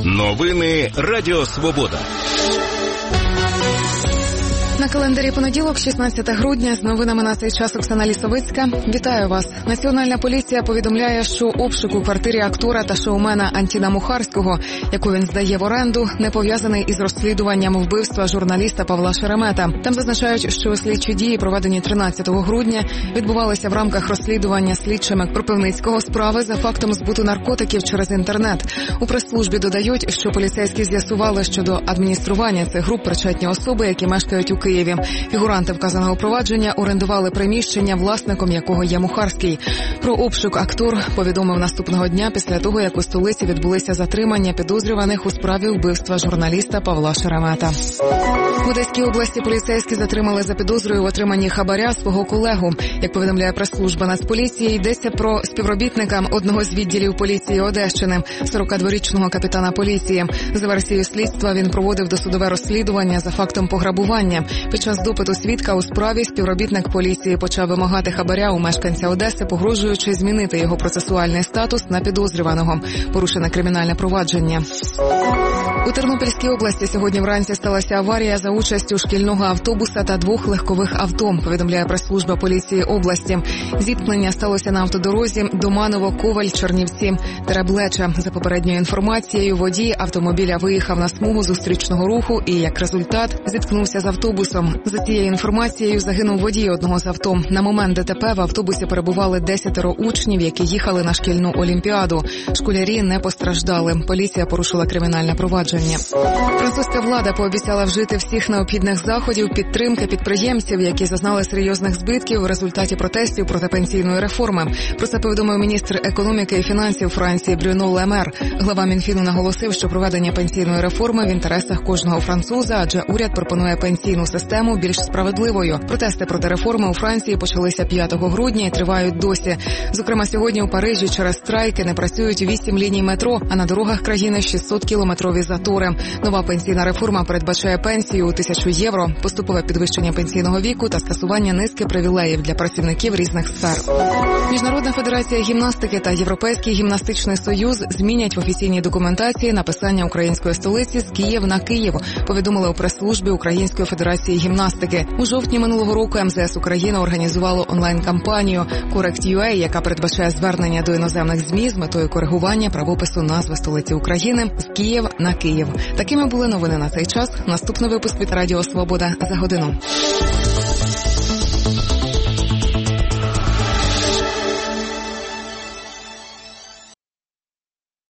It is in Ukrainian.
Новини Радіо Свобода. На календарі понеділок, 16 грудня, з новинами на цей час Оксана Лісовицька. Вітаю вас. Національна поліція повідомляє, що обшук у квартирі актора та шоумена Антіна Мухарського, яку він здає в оренду, не пов'язаний із розслідуванням вбивства журналіста Павла Шеремета. Там зазначають, що слідчі дії, проведені 13 грудня, відбувалися в рамках розслідування слідчими Кропивницького справи за фактом збуту наркотиків через інтернет. У прес-службі додають, що поліцейські з'ясували, що до адміністрування цих груп причетні особи, які мешкають у Києві. Фігуранти вказаного провадження орендували приміщення, власником якого є Мухарський. Про обшук актор повідомив наступного дня після того, як у столиці відбулися затримання підозрюваних у справі вбивства журналіста Павла Шеремета. В Одеській області поліцейські затримали за підозрою в отриманні хабаря свого колегу. Як повідомляє прес-служба Нацполіції, йдеться про співробітника одного з відділів поліції Одещини, 42-річного капітана поліції. За версією слідства, він проводив досудове розслідування за фактом пограбування. Під час допиту свідка у справі співробітник поліції почав вимагати хабаря у мешканця Одеси, погрожуючи змінити його процесуальний статус на підозрюваного. Порушене кримінальне провадження. У Тернопільській області сьогодні вранці сталася аварія за участю шкільного автобуса та двох легкових авто, повідомляє прес-служба поліції області. Зіткнення сталося на автодорозі Доманово-Коваль-Чернівці-Тереблеча. За попередньою інформацією, водій автомобіля виїхав на смугу зустрічного руху і, як результат, зіткнувся з автобусом. За цією інформацією, загинув водій одного з авто. На момент ДТП в автобусі перебували 10 учнів, які їхали на шкільну олімпіаду. Школярі не постраждали. Поліція порушила кримінальне провадження. Французька влада пообіцяла вжити всіх необхідних заходів підтримки підприємців, які зазнали серйозних збитків в результаті протестів проти пенсійної реформи. Про це повідомив міністр економіки і фінансів Франції Брюно Ле Мер. Глава Мінфіну наголосив, що проведення пенсійної реформи в інтересах кожного француза, адже уряд пропонує пенсійну систему більш справедливою. Протести проти реформи у Франції почалися 5 грудня і тривають досі. Зокрема, сьогодні у Парижі через страйки не працюють 8 ліній метро, а на дорогах країни 600-кілометрові затори. Нова пенсійна реформа передбачає пенсію у 1000 євро, поступове підвищення пенсійного віку та скасування низки привілеїв для працівників різних сфер. Міжнародна федерація гімнастики та Європейський гімнастичний союз змінять в офіційній документації написання української столиці з Київ на Київ, повідомили у прес-службі Української федерації гімнастики. У жовтні минулого року МЗС України організувало онлайн-кампанію Correct.ua, яка передбачає звернення до іноземних ЗМІ з метою коригування правопису назви столиці України з Київ на Київ. Такими були новини на цей час. Наступний випуск від Радіо Свобода за годину.